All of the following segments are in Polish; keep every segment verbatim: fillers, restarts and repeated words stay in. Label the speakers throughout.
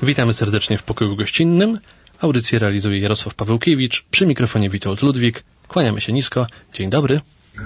Speaker 1: Witamy serdecznie w pokoju gościnnym. Audycję realizuje Jarosław Pawełkiewicz, przy mikrofonie Witold Ludwik. Kłaniamy się nisko. Dzień dobry.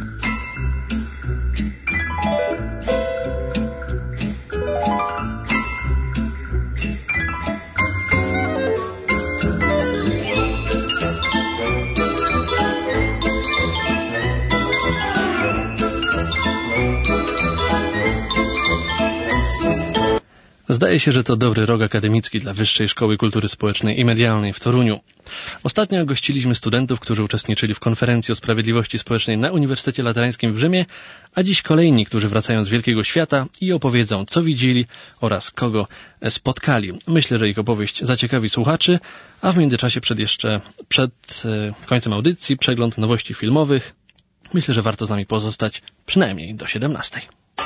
Speaker 1: Zdaje się, że to dobry rok akademicki dla Wyższej Szkoły Kultury Społecznej i Medialnej w Toruniu. Ostatnio gościliśmy studentów, którzy uczestniczyli w konferencji o sprawiedliwości społecznej na Uniwersytecie Laterańskim w Rzymie, a dziś kolejni, którzy wracają z wielkiego świata i opowiedzą, co widzieli oraz kogo spotkali. Myślę, że ich opowieść zaciekawi słuchaczy, a w międzyczasie przed jeszcze przed końcem audycji przegląd nowości filmowych. Myślę, że warto z nami pozostać przynajmniej do siedemnastej.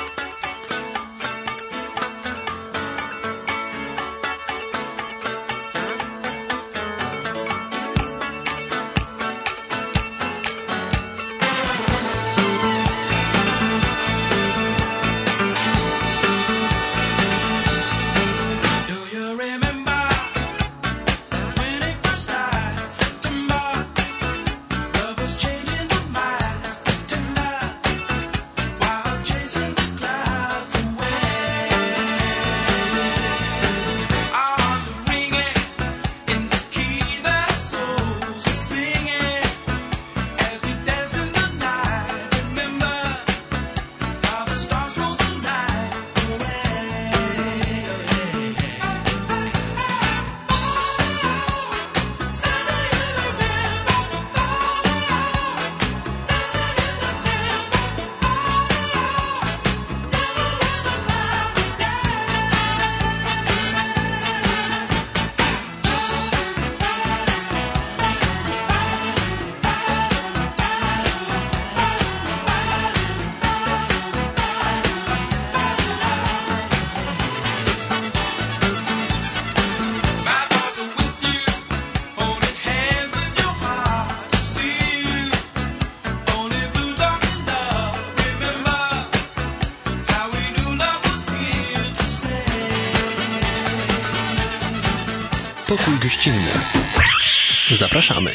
Speaker 1: Pokój gościnny. Zapraszamy.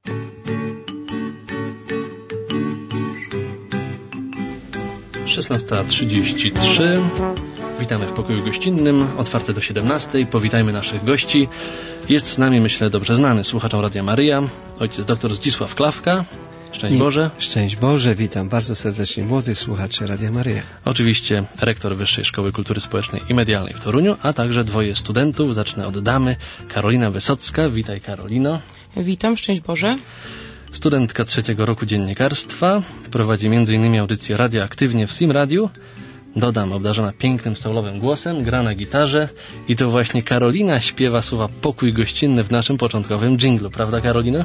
Speaker 1: szesnasta trzydzieści trzy. Witamy w pokoju gościnnym, otwarte do siedemnastej. Powitajmy naszych gości. Jest z nami, myślę, dobrze znany słuchaczom Radia Maryja, ojciec dr Zdzisław Klawka. Szczęść
Speaker 2: I,
Speaker 1: Boże.
Speaker 2: Szczęść Boże, witam bardzo serdecznie młodych słuchaczy Radia Maryja.
Speaker 1: Oczywiście rektor Wyższej Szkoły Kultury Społecznej i Medialnej w Toruniu, a także dwoje studentów. Zacznę od damy. Karolina Wysocka. Witaj, Karolino.
Speaker 3: Witam, szczęść Boże.
Speaker 1: Studentka trzeciego roku dziennikarstwa. Prowadzi między innymi audycję Radia Aktywnie w Sim Radiu. Dodam, obdarzona pięknym soulowym głosem, gra na gitarze i to właśnie Karolina śpiewa słowa pokój gościnny w naszym początkowym dżinglu. Prawda, Karolina?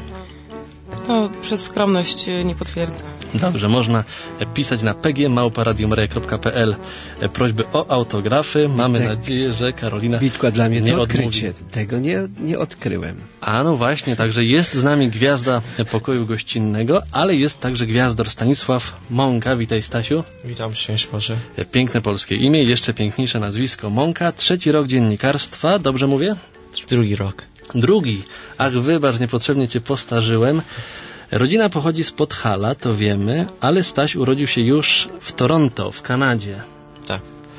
Speaker 3: To przez skromność nie potwierdzę.
Speaker 1: Dobrze, można pisać na p g małpa radio maryja kropka p l prośby o autografy. Mamy tak nadzieję, że Karolina
Speaker 2: Witła, dla mnie
Speaker 1: nie
Speaker 2: to
Speaker 1: odmówi.
Speaker 2: odkrycie. Tego nie, nie odkryłem.
Speaker 1: A no właśnie, także jest z nami gwiazda pokoju gościnnego, ale jest także gwiazdor Stanisław Mąka. Witaj, Stasiu.
Speaker 4: Witam, szczęść Boże.
Speaker 1: Piękne polskie imię, jeszcze piękniejsze nazwisko Mąka. Trzeci rok dziennikarstwa, dobrze mówię?
Speaker 4: Drugi rok.
Speaker 1: Drugi. Ach, wybacz, niepotrzebnie cię postarzyłem. Rodzina pochodzi z Podhala, to wiemy, ale Staś urodził się już w Toronto, w Kanadzie.
Speaker 4: Tak.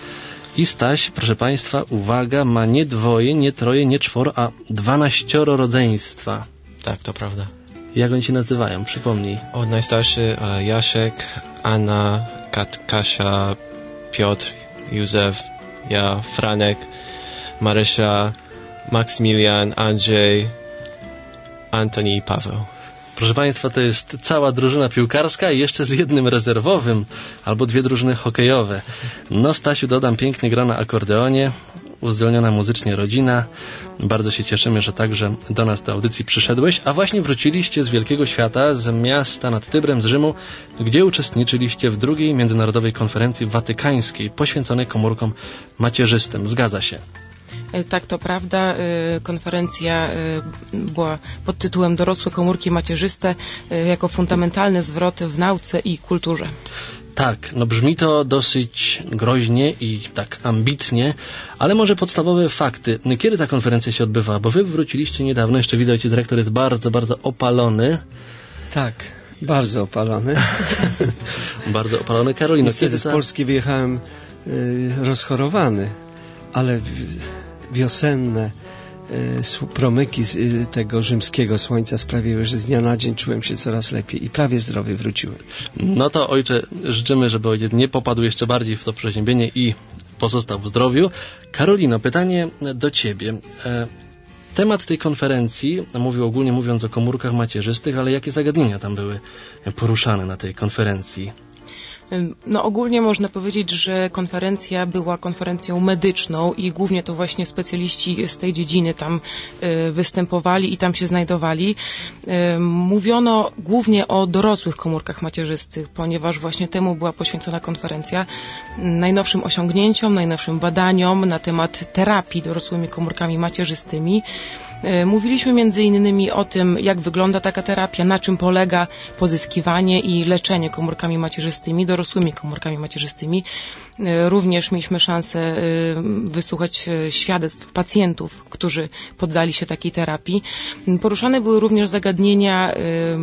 Speaker 1: I Staś, proszę Państwa, uwaga, ma nie dwoje, nie troje, nie czworo, a dwanaścioro rodzeństwa.
Speaker 4: Tak, to prawda.
Speaker 1: Jak oni się nazywają? Przypomnij.
Speaker 4: O, najstarszy e, Jaszek, Anna, Kat, Kasia, Piotr, Józef, ja, Franek, Marysia, Maksymilian, Andrzej, Antoni i Paweł.
Speaker 1: Proszę Państwa, to jest cała drużyna piłkarska i jeszcze z jednym rezerwowym, albo dwie drużyny hokejowe. No, Stasiu, dodam, pięknie gra na akordeonie, uzdolniona muzycznie rodzina. Bardzo się cieszymy, że także do nas do audycji przyszedłeś, a właśnie wróciliście z wielkiego świata, z miasta nad Tybrem, z Rzymu, gdzie uczestniczyliście w drugiej międzynarodowej konferencji watykańskiej poświęconej komórkom macierzystym. Zgadza się.
Speaker 3: Tak, to prawda. Konferencja była pod tytułem Dorosłe komórki macierzyste jako fundamentalny zwrot w nauce i kulturze.
Speaker 1: Tak, no brzmi to dosyć groźnie i tak ambitnie, ale może podstawowe fakty. Kiedy ta konferencja się odbywała? Bo wy wróciliście niedawno, jeszcze widzę, ojciec dyrektor jest bardzo, bardzo opalony.
Speaker 2: Tak, bardzo opalony.
Speaker 1: Bardzo opalony. Karolino,
Speaker 2: Niestety
Speaker 1: kiedy
Speaker 2: z
Speaker 1: ta...
Speaker 2: Polski wyjechałem y, rozchorowany, ale w, wiosenne y, promyki z y, tego rzymskiego słońca sprawiły, że z dnia na dzień czułem się coraz lepiej i prawie zdrowy wróciłem.
Speaker 1: No to ojcze, życzymy, żeby ojciec nie popadł jeszcze bardziej w to przeziębienie i pozostał w zdrowiu. Karolino, pytanie do ciebie. E, temat tej konferencji, mówił ogólnie mówiąc o komórkach macierzystych, ale jakie zagadnienia tam były poruszane na tej konferencji?
Speaker 3: No ogólnie można powiedzieć, że konferencja była konferencją medyczną i głównie to właśnie specjaliści z tej dziedziny tam y, występowali i tam się znajdowali. Y, mówiono głównie o dorosłych komórkach macierzystych, ponieważ właśnie temu była poświęcona konferencja, najnowszym osiągnięciom, najnowszym badaniom na temat terapii dorosłymi komórkami macierzystymi. Mówiliśmy między innymi o tym, jak wygląda taka terapia, na czym polega pozyskiwanie i leczenie komórkami macierzystymi, dorosłymi komórkami macierzystymi. Również mieliśmy szansę wysłuchać świadectw pacjentów, którzy poddali się takiej terapii. Poruszane były również zagadnienia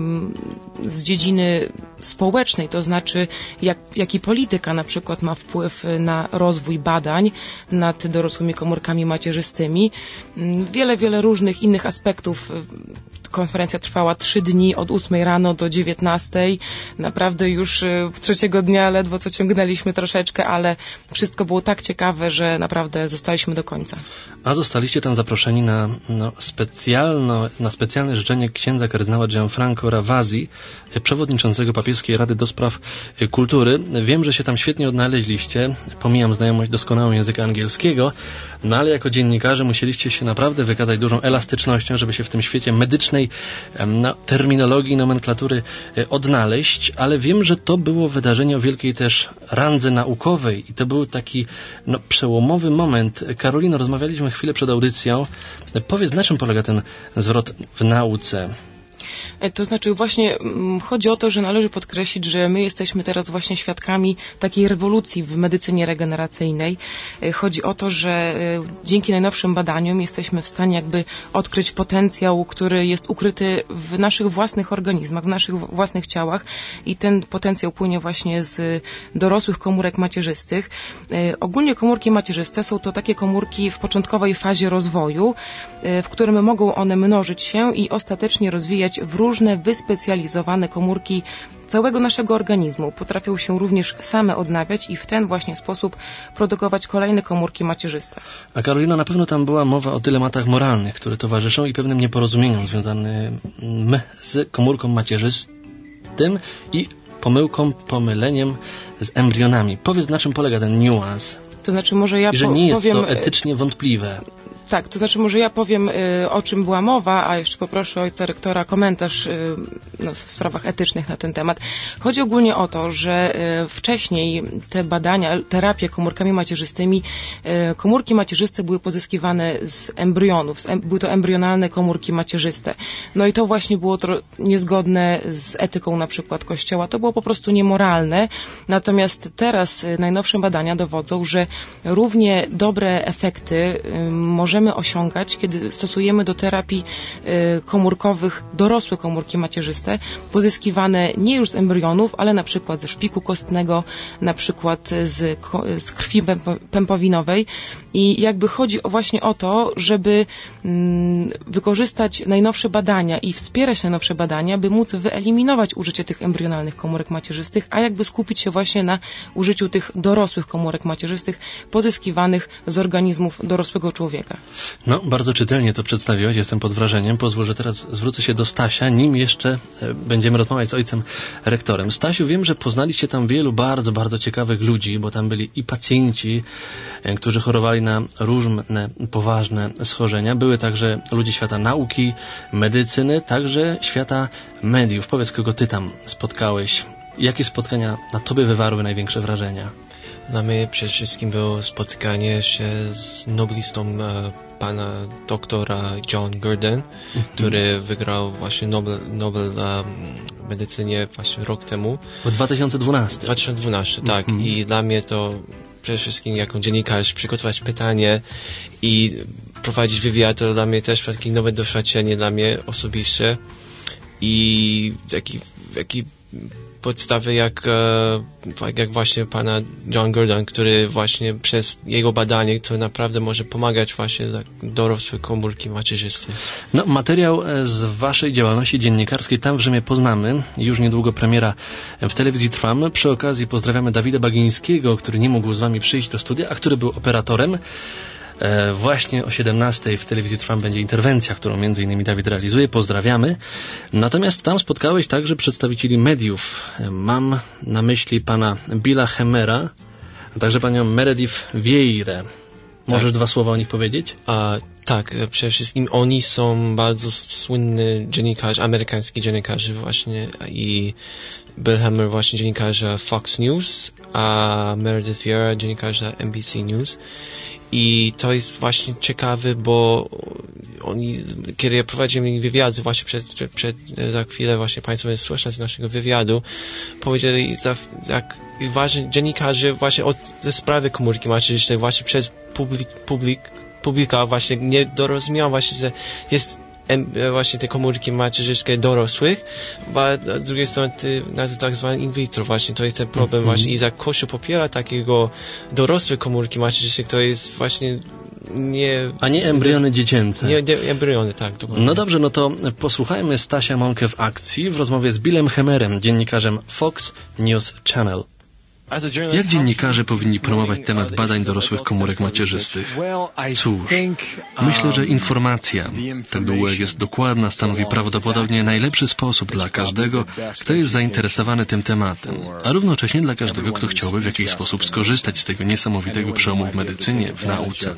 Speaker 3: z dziedziny społecznej, to znaczy jak, jaki polityka na przykład ma wpływ na rozwój badań nad dorosłymi komórkami macierzystymi. Wiele, wiele różnych innych aspektów. Konferencja trwała trzy dni, od ósmej rano do dziewiętnastej. Naprawdę już trzeciego dnia ledwo co ciągnęliśmy troszeczkę, ale wszystko było tak ciekawe, że naprawdę zostaliśmy do końca.
Speaker 1: A zostaliście tam zaproszeni na, no, specjalno, na specjalne życzenie księdza kardynała Gianfranco Ravasi, przewodniczącego Papieskiej Rady do Spraw Kultury. Wiem, że się tam świetnie odnaleźliście. Pomijam znajomość doskonałą języka angielskiego, no ale jako dziennikarze musieliście się naprawdę wykazać dużą elastycznością, żeby się w tym świecie medycznej no, terminologii, nomenklatury odnaleźć, ale wiem, że to było wydarzenie o wielkiej też randze naukowej i to był taki no, przełomowy moment. Karolino, rozmawialiśmy chwilę przed audycją. Powiedz, na czym polega ten zwrot w nauce?
Speaker 3: To znaczy właśnie chodzi o to, że należy podkreślić, że my jesteśmy teraz właśnie świadkami takiej rewolucji w medycynie regeneracyjnej. Chodzi o to, że dzięki najnowszym badaniom jesteśmy w stanie jakby odkryć potencjał, który jest ukryty w naszych własnych organizmach, w naszych własnych ciałach i ten potencjał płynie właśnie z dorosłych komórek macierzystych. Ogólnie komórki macierzyste są to takie komórki w początkowej fazie rozwoju, w którym mogą one mnożyć się i ostatecznie rozwijać w różne wyspecjalizowane komórki całego naszego organizmu. Potrafią się również same odnawiać i w ten właśnie sposób produkować kolejne komórki macierzyste.
Speaker 1: A Karolino, na pewno tam była mowa o dylematach moralnych, które towarzyszą i pewnym nieporozumieniom związanym z komórką macierzystym i pomyłką, pomyleniem z embrionami. Powiedz, na czym polega ten niuans?
Speaker 3: To znaczy, może ja
Speaker 1: I że
Speaker 3: po,
Speaker 1: nie jest
Speaker 3: powiem...
Speaker 1: to etycznie wątpliwe.
Speaker 3: Tak, to znaczy może ja powiem, y, o czym była mowa, a jeszcze poproszę ojca rektora komentarz y, no, w sprawach etycznych na ten temat. Chodzi ogólnie o to, że y, wcześniej te badania, terapie komórkami macierzystymi, y, komórki macierzyste były pozyskiwane z embrionów, z em, były to embrionalne komórki macierzyste. No i to właśnie było tro, niezgodne z etyką na przykład Kościoła. To było po prostu niemoralne. Natomiast teraz y, najnowsze badania dowodzą, że równie dobre efekty y, możemy osiągać, kiedy stosujemy do terapii y, komórkowych dorosłe komórki macierzyste, pozyskiwane nie już z embrionów, ale na przykład ze szpiku kostnego, na przykład z, z krwi pępowinowej i jakby chodzi o właśnie o to, żeby mm, wykorzystać najnowsze badania i wspierać najnowsze badania, by móc wyeliminować użycie tych embrionalnych komórek macierzystych, a jakby skupić się właśnie na użyciu tych dorosłych komórek macierzystych pozyskiwanych z organizmów dorosłego człowieka.
Speaker 1: No, bardzo czytelnie to przedstawiłeś, jestem pod wrażeniem. Pozwól, że teraz zwrócę się do Stasia, nim jeszcze będziemy rozmawiać z ojcem rektorem. Stasiu, wiem, że poznaliście tam wielu bardzo, bardzo ciekawych ludzi, bo tam byli i pacjenci, którzy chorowali na różne poważne schorzenia. Były także ludzie świata nauki, medycyny, także świata mediów. Powiedz, kogo ty tam spotkałeś? Jakie spotkania na tobie wywarły największe wrażenia?
Speaker 4: Dla mnie przede wszystkim było spotkanie się z noblistą e, pana doktora John Gurdon, mm-hmm. który wygrał właśnie Nobel, Nobel e, w medycynie właśnie rok temu.
Speaker 1: W dwa tysiące dwunastym.
Speaker 4: dwa tysiące dwunastym, tak.
Speaker 1: Mm-hmm.
Speaker 4: I dla mnie to przede wszystkim jako dziennikarz przygotować pytanie i prowadzić wywiad, to dla mnie też takie nowe doświadczenie dla mnie osobiście i taki, taki podstawy jak, jak właśnie pana John Gurdon, który właśnie przez jego badanie, to naprawdę może pomagać właśnie dla dorosłych komórki macierzystej.
Speaker 1: No, materiał z waszej działalności dziennikarskiej tam w Rzymie poznamy. Już niedługo premiera w telewizji Trwam. Przy okazji pozdrawiamy Dawida Bagińskiego, który nie mógł z wami przyjść do studia, a który był operatorem. E, właśnie o siedemnastej w telewizji Trwam będzie interwencja, którą między innymi Dawid realizuje. Pozdrawiamy. Natomiast tam spotkałeś także przedstawicieli mediów. E, mam na myśli pana Billa Hemmera, a także panią Meredith Vieira. Możesz tak. dwa słowa o nich powiedzieć?
Speaker 4: A, tak, przede wszystkim oni są bardzo słynny dziennikarze, amerykański dziennikarze właśnie i Bill Hemmer właśnie dziennikarza Fox News, a Meredith Vieira dziennikarza N B C News. I to jest właśnie ciekawe, bo oni, kiedy ja prowadziłem wywiad właśnie przed, przed, przed za chwilę właśnie Państwo będą słuchać naszego wywiadu, powiedzieli, za, jak ważni dziennikarze właśnie od, ze sprawy komórki macierzystej właśnie przez publik, publik, publika właśnie nie dorozumiał właśnie, że jest właśnie te komórki macierzyskie dorosłych, a z drugiej strony tak zwane in vitro właśnie, to jest ten problem mm-hmm. właśnie i jak Kościół popiera takiego dorosłe komórki macierzyskie, to jest właśnie nie...
Speaker 1: A nie embriony dziecięce.
Speaker 4: Nie, nie embriony, tak. Dokładnie.
Speaker 1: No dobrze, no to posłuchajmy Stasia Monkę w akcji w rozmowie z Billem Hemmerem, dziennikarzem Fox News Channel.
Speaker 5: Jak dziennikarze powinni promować temat badań dorosłych komórek macierzystych? Cóż, myślę, że informacja, tak długo jak jest dokładna, stanowi prawdopodobnie najlepszy sposób dla każdego, kto jest zainteresowany tym tematem, a równocześnie dla każdego, kto chciałby w jakiś sposób skorzystać z tego niesamowitego przełomu w medycynie, w nauce.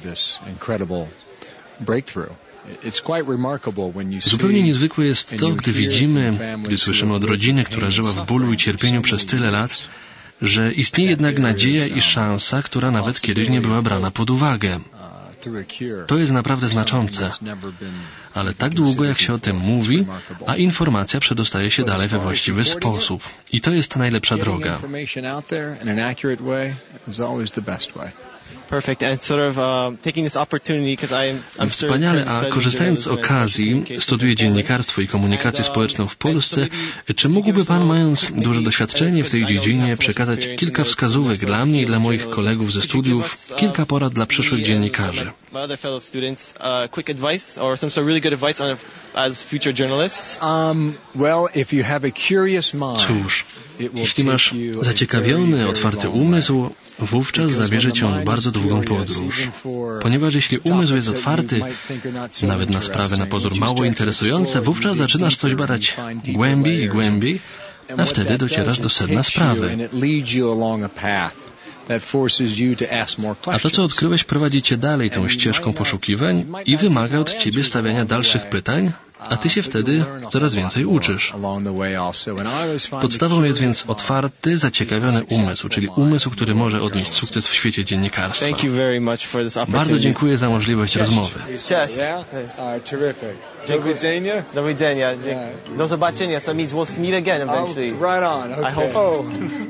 Speaker 5: Zupełnie niezwykłe jest to, gdy widzimy, gdy słyszymy od rodziny, która żyła w bólu i cierpieniu przez tyle lat, że istnieje jednak nadzieja i szansa, która nawet kiedyś nie była brana pod uwagę. To jest naprawdę znaczące, ale tak długo jak się o tym mówi, a informacja przedostaje się dalej we właściwy sposób. I to jest najlepsza droga. Wspaniale, a korzystając z okazji, studiuję dziennikarstwo i komunikację społeczną w Polsce. Czy mógłby Pan, mając duże doświadczenie w tej dziedzinie, przekazać kilka wskazówek dla mnie i dla moich kolegów ze studiów, kilka porad dla przyszłych dziennikarzy? Cóż, jeśli masz zaciekawiony, otwarty umysł, wówczas zabierze cię on bardzo długą podróż. Ponieważ jeśli umysł jest otwarty, nawet na sprawy na pozór mało interesujące, wówczas zaczynasz coś badać głębiej i głębiej, a wtedy docierasz do sedna sprawy. A to, co odkryłeś, prowadzi cię dalej tą ścieżką poszukiwań i wymaga od ciebie stawiania dalszych pytań, a ty się wtedy coraz więcej uczysz. Podstawą jest więc otwarty, zaciekawiony umysł, czyli umysł, który może odnieść sukces w świecie dziennikarstwa. Bardzo dziękuję za możliwość rozmowy.
Speaker 6: Do widzenia. Do zobaczenia. So means we'll meet again eventually. Right on. I hope.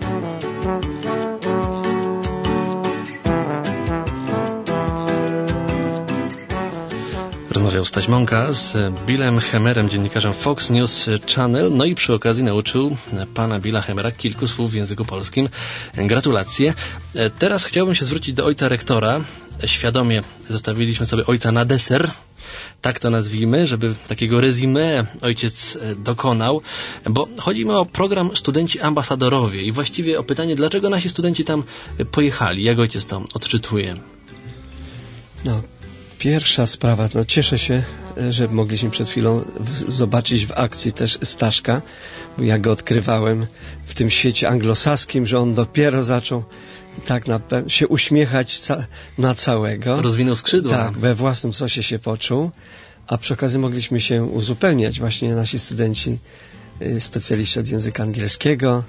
Speaker 1: Rozmawiał Staś Mąka z Billem Hemmerem, dziennikarzem Fox News Channel, no i przy okazji nauczył pana Billa Hemmera kilku słów w języku polskim. Gratulacje. Teraz chciałbym się zwrócić do ojca rektora. Świadomie zostawiliśmy sobie ojca na deser, tak to nazwijmy, żeby takiego resume ojciec dokonał, bo chodzi mi o program Studenci Ambasadorowie i właściwie o pytanie, dlaczego nasi studenci tam pojechali. Jak ojciec to odczytuje?
Speaker 2: No. Pierwsza sprawa, no cieszę się, że mogliśmy przed chwilą w, zobaczyć w akcji też Staszka, bo ja go odkrywałem w tym świecie anglosaskim, że on dopiero zaczął tak na, się uśmiechać ca, na całego.
Speaker 1: Rozwinął skrzydła.
Speaker 2: Tak, we własnym sosie się poczuł, a przy okazji mogliśmy się uzupełniać, właśnie nasi studenci, specjaliści od języka angielskiego,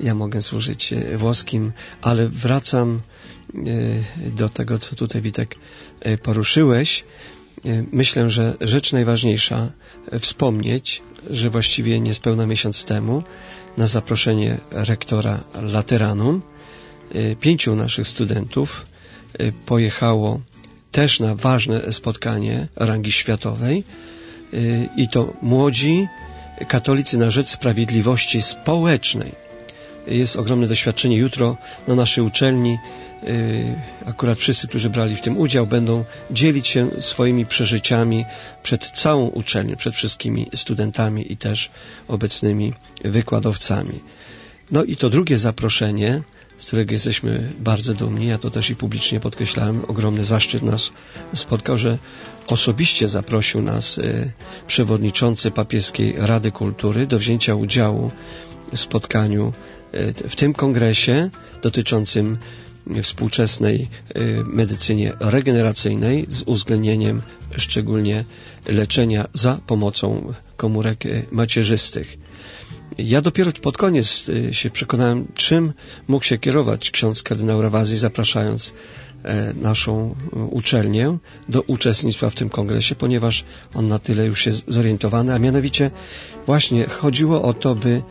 Speaker 2: ja mogę służyć włoskim, ale wracam do tego, co tutaj, Witek, poruszyłeś. Myślę, że rzecz najważniejsza wspomnieć, że właściwie niespełna miesiąc temu na zaproszenie rektora Lateranum pięciu naszych studentów pojechało też na ważne spotkanie rangi światowej i to młodzi katolicy na rzecz sprawiedliwości społecznej. Jest ogromne doświadczenie. Jutro na naszej uczelni akurat wszyscy, którzy brali w tym udział, będą dzielić się swoimi przeżyciami przed całą uczelnią, przed wszystkimi studentami i też obecnymi wykładowcami. No i to drugie zaproszenie, z którego jesteśmy bardzo dumni, ja to też i publicznie podkreślałem, ogromny zaszczyt nas spotkał, że osobiście zaprosił nas przewodniczący Papieskiej Rady Kultury do wzięcia udziału w spotkaniu w tym kongresie dotyczącym współczesnej medycynie regeneracyjnej z uwzględnieniem szczególnie leczenia za pomocą komórek macierzystych. Ja dopiero pod koniec się przekonałem, czym mógł się kierować ksiądz kardynał Ravasi, zapraszając naszą uczelnię do uczestnictwa w tym kongresie, ponieważ on na tyle już jest zorientowany, a mianowicie właśnie chodziło o to, by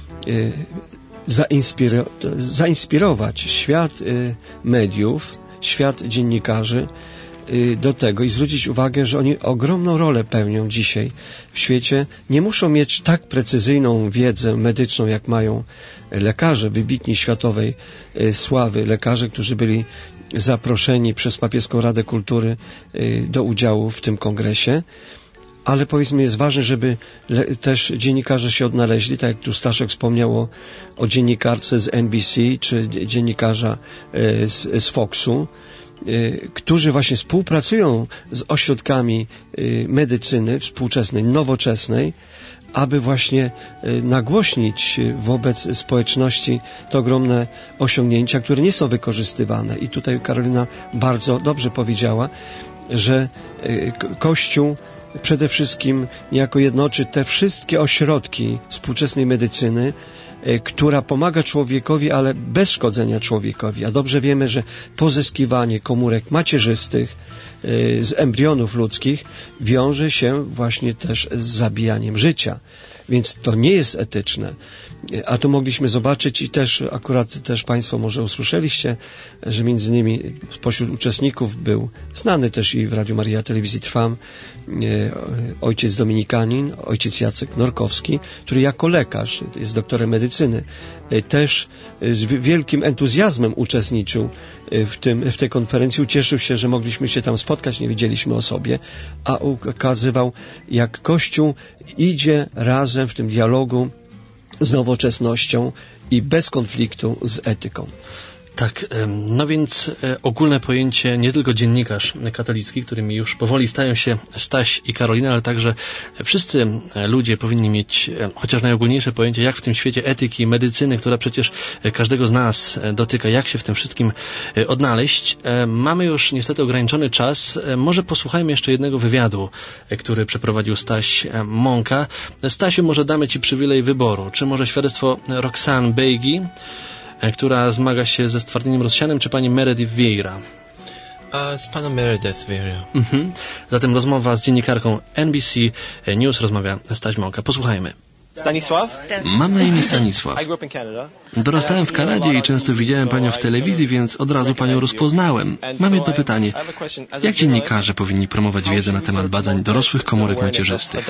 Speaker 2: zainspiro- zainspirować świat mediów, świat dziennikarzy do tego i zwrócić uwagę, że oni ogromną rolę pełnią dzisiaj w świecie. Nie muszą mieć tak precyzyjną wiedzę medyczną, jak mają lekarze wybitni światowej sławy, lekarze, którzy byli zaproszeni przez Papieską Radę Kultury do udziału w tym kongresie. Ale powiedzmy, jest ważne, żeby le- też dziennikarze się odnaleźli, tak jak tu Staszek wspomniał o, o dziennikarce z N B C, czy dziennikarza e, z, z Foxu, e, którzy właśnie współpracują z ośrodkami e, medycyny współczesnej, nowoczesnej, aby właśnie e, nagłośnić wobec społeczności te ogromne osiągnięcia, które nie są wykorzystywane. I tutaj Karolina bardzo dobrze powiedziała, że e, Kościół przede wszystkim niejako jednoczy te wszystkie ośrodki współczesnej medycyny, która pomaga człowiekowi, ale bez szkodzenia człowiekowi. A dobrze wiemy, że pozyskiwanie komórek macierzystych z embrionów ludzkich wiąże się właśnie też z zabijaniem życia. Więc to nie jest etyczne. A tu mogliśmy zobaczyć i też akurat też Państwo może usłyszeliście, że między innymi spośród uczestników był znany też i w Radiu Maryja Telewizji Trwam ojciec dominikanin, ojciec Jacek Norkowski, który jako lekarz, jest doktorem medycyny, też z wielkim entuzjazmem uczestniczył w, tym, w tej konferencji. Ucieszył się, że mogliśmy się tam spotkać, nie wiedzieliśmy o sobie, a ukazywał, jak Kościół idzie razem w tym dialogu z nowoczesnością i bez konfliktu z etyką.
Speaker 1: Tak, no więc ogólne pojęcie nie tylko dziennikarz katolicki, którymi już powoli stają się Staś i Karolina, ale także wszyscy ludzie powinni mieć chociaż najogólniejsze pojęcie, jak w tym świecie etyki, medycyny, która przecież każdego z nas dotyka, jak się w tym wszystkim odnaleźć. Mamy już niestety ograniczony czas. Może posłuchajmy jeszcze jednego wywiadu, który przeprowadził Staś Mąka. Stasiu, może damy Ci przywilej wyboru. Czy może świadectwo Roxane Beigi, która zmaga się ze stwardnieniem rozsianym, czy pani Meredith Vieira?
Speaker 4: A, z panem Meredith Vieira.
Speaker 1: Mhm. Zatem rozmowa z dziennikarką N B C News, rozmawia Staś Mąka. Posłuchajmy.
Speaker 6: Stanisław?
Speaker 5: Mam na imię Stanisław. Dorastałem w Kanadzie i często widziałem panią w telewizji, więc od razu panią rozpoznałem. Mam jedno pytanie. Jak dziennikarze powinni promować wiedzę na temat badań dorosłych komórek macierzystych?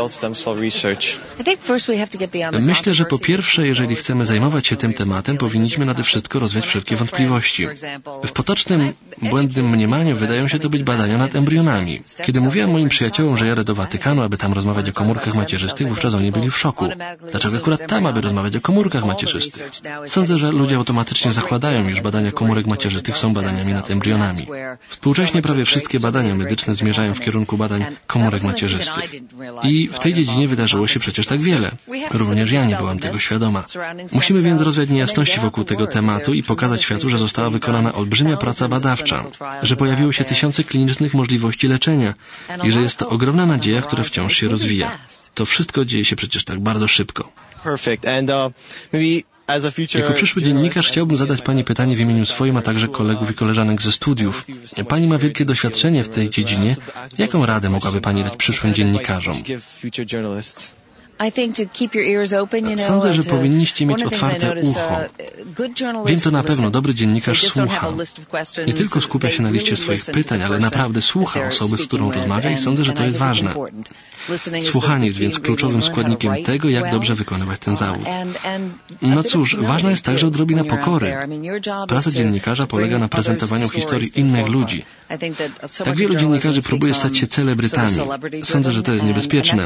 Speaker 5: Myślę, że po pierwsze, jeżeli chcemy zajmować się tym tematem, powinniśmy nade wszystko rozwiać wszelkie wątpliwości. W potocznym, błędnym mniemaniu wydają się to być badania nad embrionami. Kiedy mówiłem moim przyjaciołom, że jadę do Watykanu, aby tam rozmawiać o komórkach macierzystych, wówczas oni byli w szoku. Dlaczego akurat tam, aby rozmawiać o komórkach macierzystych? Sądzę, że ludzie automatycznie zakładają, iż badania komórek macierzystych są badaniami nad embrionami. Współcześnie prawie wszystkie badania medyczne zmierzają w kierunku badań komórek macierzystych. I w tej dziedzinie wydarzyło się przecież tak wiele. Również ja nie byłam tego świadoma. Musimy więc rozwiać niejasności wokół tego tematu i pokazać światu, że została wykonana olbrzymia praca badawcza, że pojawiło się tysiące klinicznych możliwości leczenia i że jest to ogromna nadzieja, która wciąż się rozwija. To wszystko dzieje się przecież tak bardzo szybko.
Speaker 6: Perfect. And uh, maybe
Speaker 5: Jako przyszły dziennikarz chciałbym zadać Pani pytanie w imieniu swoim, a także kolegów i koleżanek ze studiów. Pani ma wielkie doświadczenie w tej dziedzinie. Jaką radę mogłaby Pani dać przyszłym dziennikarzom? Sądzę, że powinniście mieć otwarte ucho. Wiem to na pewno, dobry dziennikarz słucha. Nie tylko skupia się na liście swoich pytań, ale naprawdę słucha osoby, z którą rozmawia i sądzę, że to jest ważne. Słuchanie jest więc kluczowym składnikiem tego, jak dobrze wykonywać ten zawód. No cóż, ważna jest także odrobina pokory. Praca dziennikarza polega na prezentowaniu historii innych ludzi. Tak wielu dziennikarzy próbuje stać się celebrytami. Sądzę, że to jest niebezpieczne.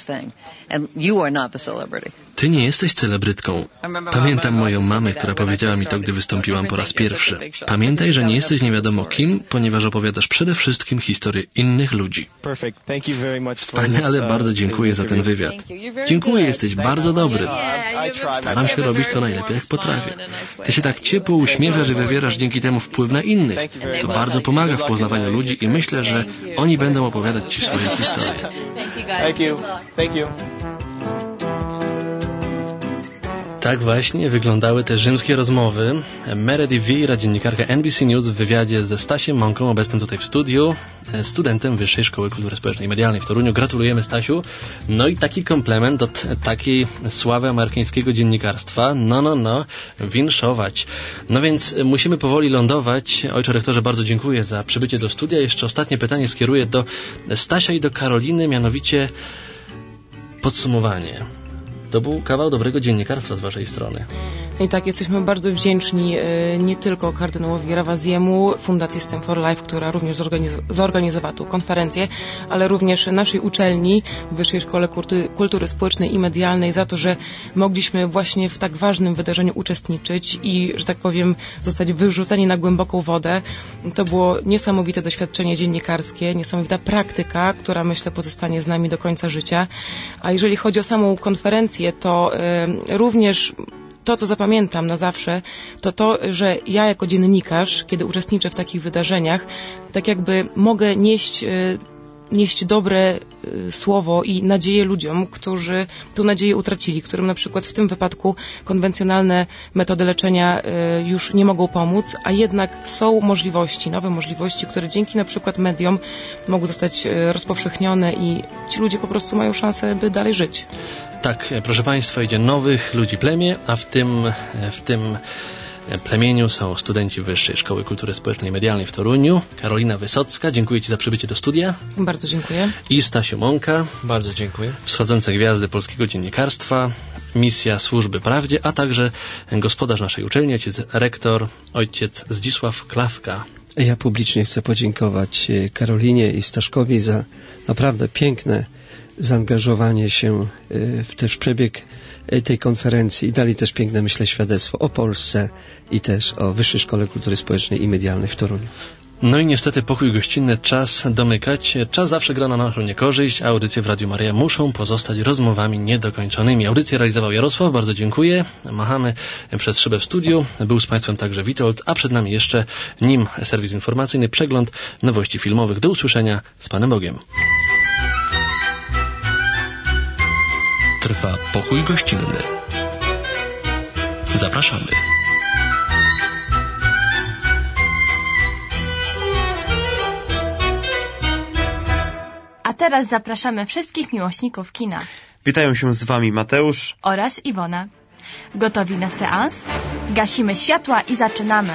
Speaker 5: Ty nie jesteś celebrytką. Pamiętam moją mamę, która powiedziała mi to, gdy wystąpiłam po raz pierwszy. Pamiętaj, że nie jesteś nie wiadomo kim, ponieważ opowiadasz przede wszystkim historię innych ludzi. Wspaniale, bardzo dziękuję za ten wywiad. Dziękuję, jesteś bardzo dobry. Staram się robić to najlepiej, jak potrafię. Ty się tak ciepło uśmiechasz i wywierasz dzięki temu wpływ na innych. To bardzo pomaga w poznawaniu ludzi i myślę, że oni będą opowiadać ci swoje historie.
Speaker 6: Thank you. Thank you.
Speaker 1: Tak właśnie wyglądały te rzymskie rozmowy. Meredith Vieira, dziennikarka N B C News w wywiadzie ze Stasiem Mąką, obecnym tutaj w studiu, studentem Wyższej Szkoły Kultury Społecznej i Medialnej w Toruniu. Gratulujemy, Stasiu. No i taki komplement od takiej sławy amerykańskiego dziennikarstwa. No, no, no, winszować. No więc musimy powoli lądować. Ojcze rektorze, bardzo dziękuję za przybycie do studia. Jeszcze ostatnie pytanie skieruję do Stasia i do Karoliny, mianowicie podsumowanie. To był kawał dobrego dziennikarstwa z waszej strony.
Speaker 3: I tak, jesteśmy bardzo wdzięczni nie tylko kardynałowi Rawazjemu, Fundacji STEM for Life, która również zorganiz- zorganizowała tą konferencję, ale również naszej uczelni, Wyższej Szkole Kultury, Kultury Społecznej i Medialnej, za to, że mogliśmy właśnie w tak ważnym wydarzeniu uczestniczyć i, że tak powiem, zostać wyrzuceni na głęboką wodę. To było niesamowite doświadczenie dziennikarskie, niesamowita praktyka, która, myślę, pozostanie z nami do końca życia. A jeżeli chodzi o samą konferencję, to y, również to, co zapamiętam na zawsze, to to, że ja jako dziennikarz, kiedy uczestniczę w takich wydarzeniach, tak jakby mogę nieść, nieść dobre słowo i nadzieję ludziom, którzy tę nadzieję utracili, którym na przykład w tym wypadku konwencjonalne metody leczenia już nie mogą pomóc, a jednak są możliwości, nowe możliwości, które dzięki na przykład mediom mogą zostać rozpowszechnione i ci ludzie po prostu mają szansę, by dalej żyć.
Speaker 1: Tak, proszę Państwa, idzie nowych ludzi plemię, a w tym, w tym plemieniu są studenci Wyższej Szkoły Kultury Społecznej i Medialnej w Toruniu. Karolina Wysocka, dziękuję Ci za przybycie do studia.
Speaker 3: Bardzo dziękuję.
Speaker 1: I Stasiu Mąka.
Speaker 4: Bardzo dziękuję.
Speaker 1: Wschodzące gwiazdy polskiego dziennikarstwa, misja służby prawdzie, a także gospodarz naszej uczelni, ojciec rektor, ojciec Zdzisław Klawka.
Speaker 2: Ja publicznie chcę podziękować Karolinie i Staszkowi za naprawdę piękne zaangażowanie się w też przebieg tej konferencji i dali też piękne, myślę, świadectwo o Polsce i też o Wyższej Szkole Kultury Społecznej i Medialnej w Toruniu.
Speaker 1: No i niestety pokój gościnny, czas domykać. Czas zawsze gra na naszą niekorzyść, a audycje w Radiu Maryja muszą pozostać rozmowami niedokończonymi. Audycję realizował Jarosław, bardzo dziękuję. Machamy przez szybę w studiu. Był z Państwem także Witold, a przed nami jeszcze nim serwis informacyjny, przegląd nowości filmowych. Do usłyszenia, z Panem Bogiem.
Speaker 5: Trwa pokój gościnny. Zapraszamy.
Speaker 7: A teraz zapraszamy wszystkich miłośników kina.
Speaker 8: Witają się z Wami Mateusz
Speaker 7: oraz Iwona. Gotowi na seans? Gasimy światła i zaczynamy.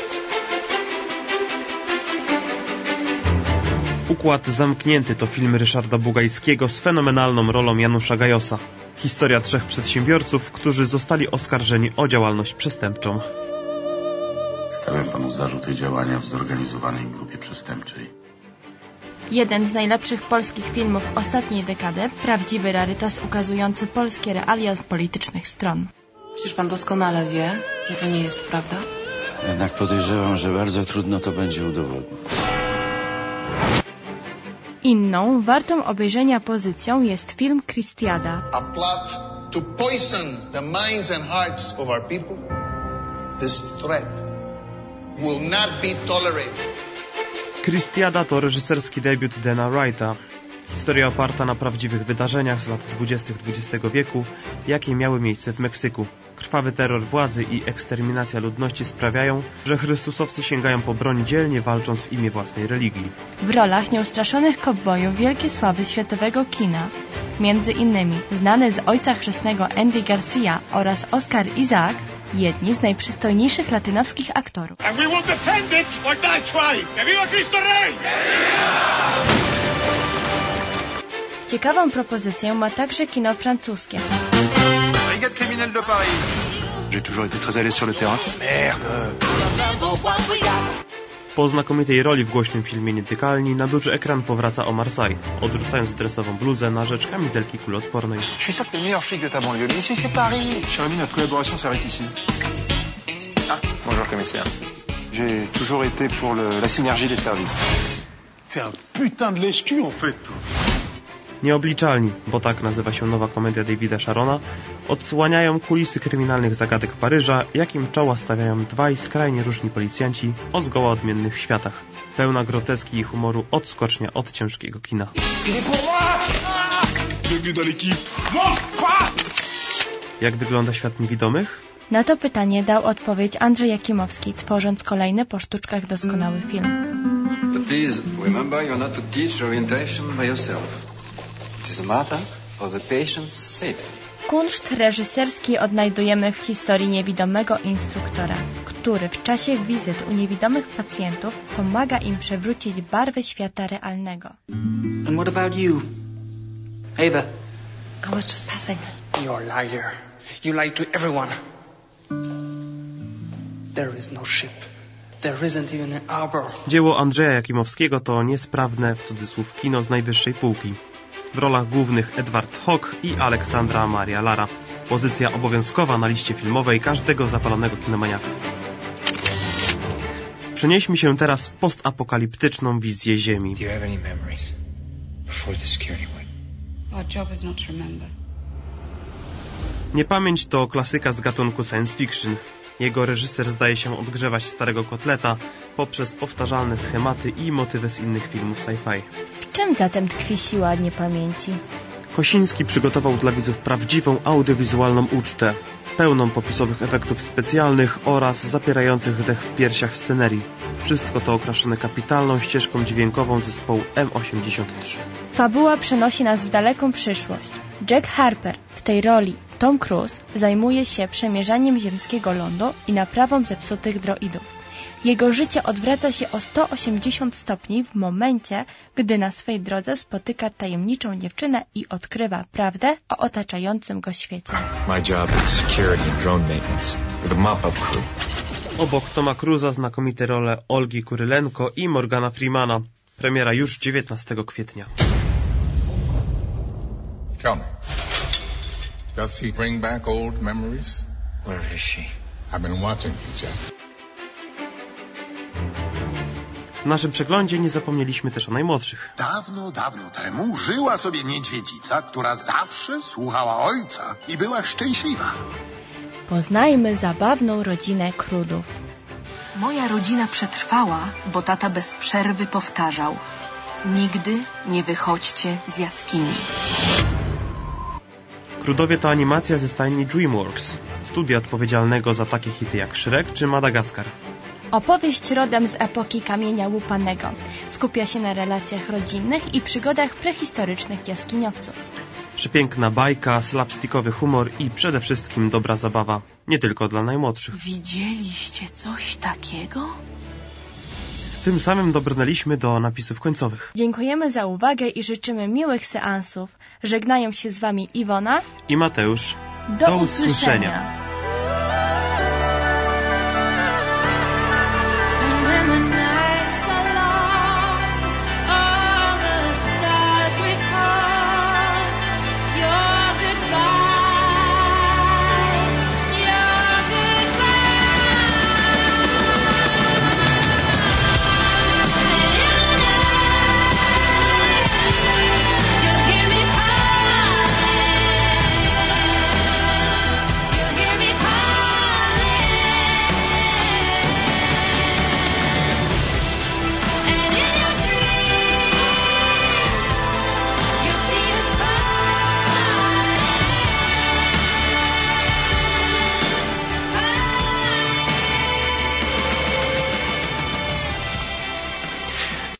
Speaker 8: Układ zamknięty to film Ryszarda Bugajskiego z fenomenalną rolą Janusza Gajosa. Historia trzech przedsiębiorców, którzy zostali oskarżeni o działalność przestępczą.
Speaker 9: Stawiam panu zarzuty działania w zorganizowanej grupie przestępczej.
Speaker 7: Jeden z najlepszych polskich filmów ostatniej dekady, prawdziwy rarytas ukazujący polskie realia z politycznych stron.
Speaker 3: Przecież pan doskonale wie, że to nie jest prawda.
Speaker 9: Jednak podejrzewam, że bardzo trudno to będzie udowodnić.
Speaker 7: Inną, wartą obejrzenia pozycją jest film Christiada.
Speaker 10: A plot to poison the minds and hearts of our people. This threat will not be tolerated.
Speaker 8: Christiada to reżyserski debiut Dana Wrighta. Historia oparta na prawdziwych wydarzeniach z lat dwudziestych dwudziestego wieku, jakie miały miejsce w Meksyku. Krwawy terror władzy i eksterminacja ludności sprawiają, że chrystusowcy sięgają po broń dzielnie, walcząc w imię własnej religii.
Speaker 7: W rolach nieustraszonych kowbojów wielkiej sławy światowego kina, między innymi znany z Ojca Chrzestnego Andy Garcia oraz Oscar Isaac, jedni z najprzystojniejszych latynoskich aktorów.
Speaker 11: And we will defend it like thy tribe. ¡Que viva Cristo Rey!
Speaker 7: Ciekawą propozycję ma także kino francuskie.
Speaker 11: Brigade criminelle de Paris.
Speaker 12: J'ai toujours été très à l'aise sur le terrain.
Speaker 11: Merde!
Speaker 8: Po znakomitej roli w głośnym filmie Nietykalni na duży ekran powraca Omar Sy, odrzucając dresową bluzę na rzecz kamizelki kuloodpornej.
Speaker 12: Je suis sûr que t'es le meilleur flic de ta banlieue, mais ici c'est Paris. Cher ami, notre collaboration s'arrête ici. Ah, bonjour commissaire. J'ai toujours été pour le, la synergie des services.
Speaker 11: T'es un putain de lèche-cul en fait, toi.
Speaker 8: Nieobliczalni, bo tak nazywa się nowa komedia Davida Sharona, odsłaniają kulisy kryminalnych zagadek Paryża, jakim czoła stawiają dwaj skrajnie różni policjanci o zgoła odmiennych światach. Pełna groteski i humoru odskocznia od ciężkiego kina. Jak wygląda świat niewidomych?
Speaker 7: Na to pytanie dał odpowiedź Andrzej Jakimowski, tworząc kolejny po sztuczkach doskonały film.
Speaker 13: But please remember, you're not to teach orientation by yourself. It is a matter of the patient's safety.
Speaker 7: Kunszt reżyserski odnajdujemy w historii niewidomego instruktora, który w czasie wizyt u niewidomych pacjentów pomaga im przewrócić barwy świata realnego.
Speaker 14: And what about you, Ava?
Speaker 15: I was just passing.
Speaker 14: You're a liar. You lie to everyone. There is no ship. There isn't even an arbor.
Speaker 8: Dzieło Andrzeja Jakimowskiego to niesprawne, w cudzysłów, kino z najwyższej półki. W rolach głównych Edward Hock i Aleksandra Maria Lara. Pozycja obowiązkowa na liście filmowej każdego zapalonego kinomaniaka. Przenieśmy się teraz w postapokaliptyczną wizję Ziemi.
Speaker 13: Do you have any memories before the security went?
Speaker 15: Our job is not to remember.
Speaker 8: Niepamięć to klasyka z gatunku science fiction. Jego reżyser zdaje się odgrzewać starego kotleta poprzez powtarzalne schematy i motywy z innych filmów sci-fi.
Speaker 7: W czym zatem tkwi siła niepamięci?
Speaker 8: Kosiński przygotował dla widzów prawdziwą audiowizualną ucztę, pełną popisowych efektów specjalnych oraz zapierających dech w piersiach scenerii. Wszystko to okraszone kapitalną ścieżką dźwiękową zespołu M osiemdziesiąt trzy.
Speaker 7: Fabuła przenosi nas w daleką przyszłość. Jack Harper, w tej roli Tom Cruise, zajmuje się przemierzaniem ziemskiego lądu i naprawą zepsutych droidów. Jego życie odwraca się o sto osiemdziesiąt stopni w momencie, gdy na swej drodze spotyka tajemniczą dziewczynę i odkrywa prawdę o otaczającym go świecie.
Speaker 16: My job is security and drone maintenance with a mop-up crew.
Speaker 8: Obok Toma Cruza znakomite role Olgi Kurylenko i Morgana Freemana. Premiera już dziewiętnastego kwietnia.
Speaker 17: Tell me, does she bring back old memories?
Speaker 13: Where is she?
Speaker 17: I've been watching you, Jeff.
Speaker 8: W naszym przeglądzie nie zapomnieliśmy też o najmłodszych.
Speaker 10: Dawno, dawno temu żyła sobie niedźwiedzica, która zawsze słuchała ojca i była szczęśliwa.
Speaker 7: Poznajmy zabawną rodzinę Crudów.
Speaker 15: Moja rodzina przetrwała, bo tata bez przerwy powtarzał: nigdy nie wychodźcie z jaskini.
Speaker 8: Crudowie to animacja ze stajni DreamWorks, studia odpowiedzialnego za takie hity jak Shrek czy Madagaskar.
Speaker 7: Opowieść rodem z epoki kamienia łupanego. Skupia się na relacjach rodzinnych i przygodach prehistorycznych jaskiniowców.
Speaker 8: Przepiękna bajka, slapstickowy humor i przede wszystkim dobra zabawa. Nie tylko dla najmłodszych.
Speaker 15: Widzieliście coś takiego?
Speaker 8: Tym samym dobrnęliśmy do napisów końcowych.
Speaker 7: Dziękujemy za uwagę i życzymy miłych seansów. Żegnają się z Wami Iwona
Speaker 8: i Mateusz.
Speaker 7: Do,
Speaker 8: do
Speaker 7: usłyszenia.
Speaker 8: usłyszenia.